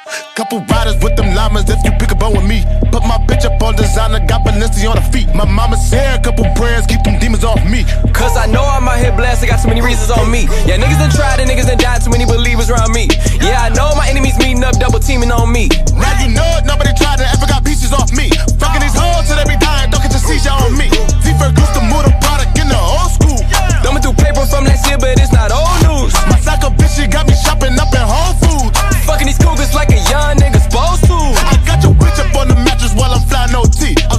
Couple riders with them llamas if you pick a bone with me. Put my bitch up on designer, got Balenci on her feet. My mama said a couple prayers, keep them demons off me. Cause I know I'm out here blessed, I got too many reasons on me. Yeah, niggas done tried and niggas done died, too many believers around me. Yeah, I know my enemies meeting up, double teaming on me. Now you know it, nobody tried